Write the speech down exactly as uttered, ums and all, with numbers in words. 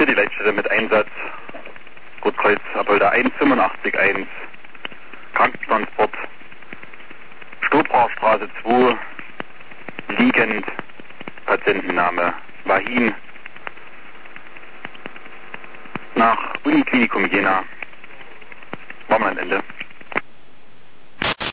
Hier die Leitstelle mit Einsatz. Rotkreuz Apolda eins fünfundachtzig eins. Krankentransport. Stubrauchstraße zwei. Liegend. Patientenname Wahin. Nach Uniklinikum Jena. War mal ein Ende.